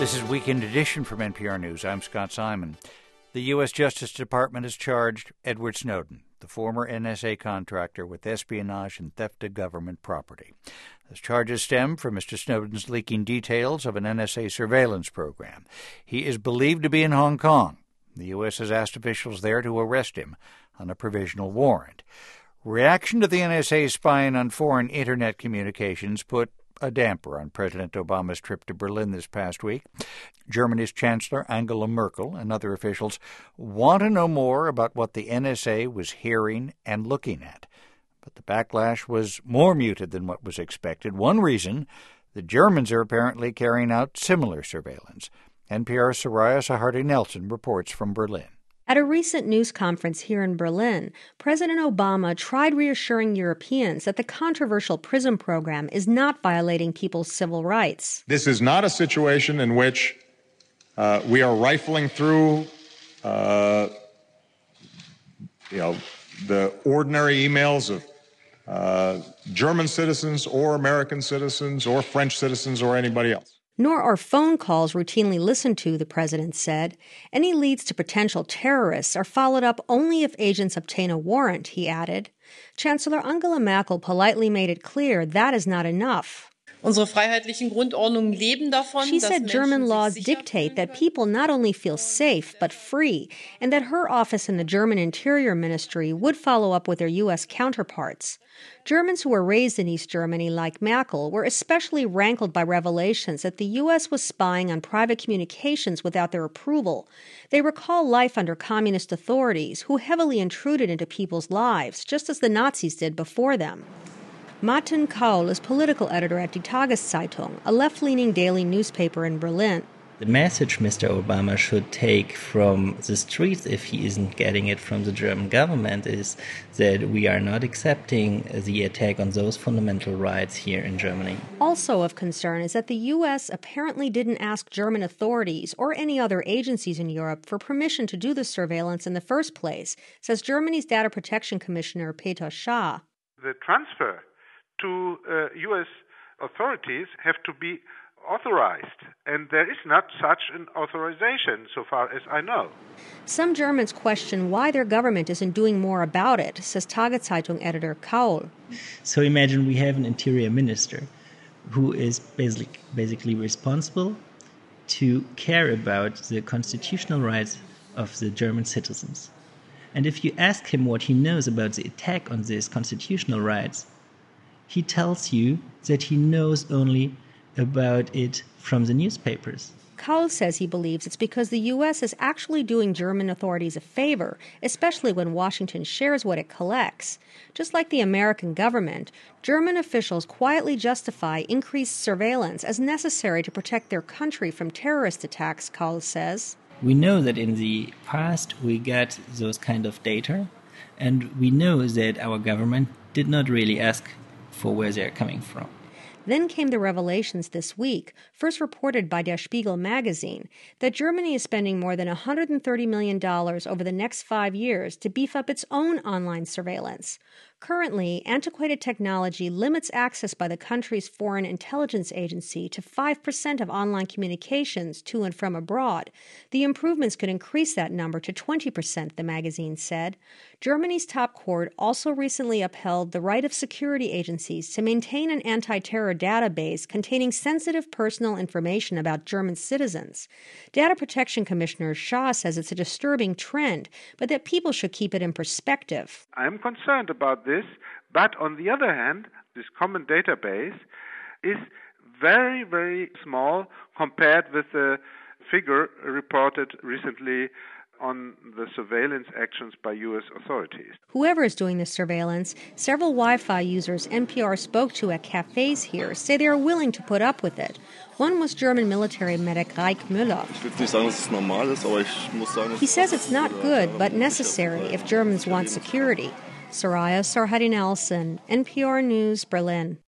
This is Weekend Edition from NPR News. I'm Scott Simon. The U.S. Justice Department has charged Edward Snowden, the former NSA contractor, with espionage and theft of government property. Those charges stem from Mr. Snowden's leaking details of an NSA surveillance program. He is believed to be in Hong Kong. The U.S. has asked officials there to arrest him on a provisional warrant. Reaction to the NSA spying on foreign Internet communications put a damper on President Obama's trip to Berlin this past week. Germany's Chancellor Angela Merkel and other officials want to know more about what the NSA was hearing and looking at. But the backlash was more muted than what was expected. One reason, the Germans are apparently carrying out similar surveillance. NPR's Soraya Sahardi Nelson reports from Berlin. At a recent news conference here in Berlin, President Obama tried reassuring Europeans that the controversial PRISM program is not violating people's civil rights. This is not a situation in which we are rifling through, the ordinary emails of German citizens or American citizens or French citizens or anybody else. Nor are phone calls routinely listened to, the president said. Any leads to potential terrorists are followed up only if agents obtain a warrant, he added. Chancellor Angela Merkel politely made it clear that is not enough. She said German laws dictate that people not only feel safe but free, and that her office in the German Interior Ministry would follow up with their U.S. counterparts. Germans who were raised in East Germany, like Merkel, were especially rankled by revelations that the U.S. was spying on private communications without their approval. They recall life under communist authorities who heavily intruded into people's lives, just as the Nazis did before them. Martin Kaul is political editor at Die Tageszeitung, a left-leaning daily newspaper in Berlin. The message Mr. Obama should take from the streets, if he isn't getting it from the German government, is that we are not accepting the attack on those fundamental rights here in Germany. Also of concern is that the U.S. apparently didn't ask German authorities or any other agencies in Europe for permission to do the surveillance in the first place, says Germany's Data Protection Commissioner Peter Schaar. The transfer to U.S. authorities have to be authorized, and there is not such an authorization so far as I know. Some Germans question why their government isn't doing more about it, says Tageszeitung editor Kaul. So imagine we have an interior minister who is basically responsible to care about the constitutional rights of the German citizens. And if you ask him what he knows about the attack on these constitutional rights, he tells you that he knows only about it from the newspapers. Kaul says he believes it's because the U.S. is actually doing German authorities a favor, especially when Washington shares what it collects. Just like the American government, German officials quietly justify increased surveillance as necessary to protect their country from terrorist attacks, Kaul says. We know that in the past we got those kind of data, and we know that our government did not really ask for where they're coming from. Then came the revelations this week, first reported by Der Spiegel magazine, that Germany is spending more than $130 million over the next 5 years to beef up its own online surveillance. Currently, antiquated technology limits access by the country's foreign intelligence agency to 5% of online communications to and from abroad. The improvements could increase that number to 20%, the magazine said. Germany's top court also recently upheld the right of security agencies to maintain an anti-terror database containing sensitive personal information about German citizens. Data Protection Commissioner Schaar says it's a disturbing trend, but that people should keep it in perspective. I'm concerned about this, but on the other hand, this common database is very, very small compared with the figure reported recently on the surveillance actions by U.S. authorities. Whoever is doing this surveillance, several Wi-Fi users NPR spoke to at cafes here say they are willing to put up with it. One was German military medic Reich Müller. He says it's not good, but necessary if Germans want security. Soraya Sarhadi Nelson, NPR News, Berlin.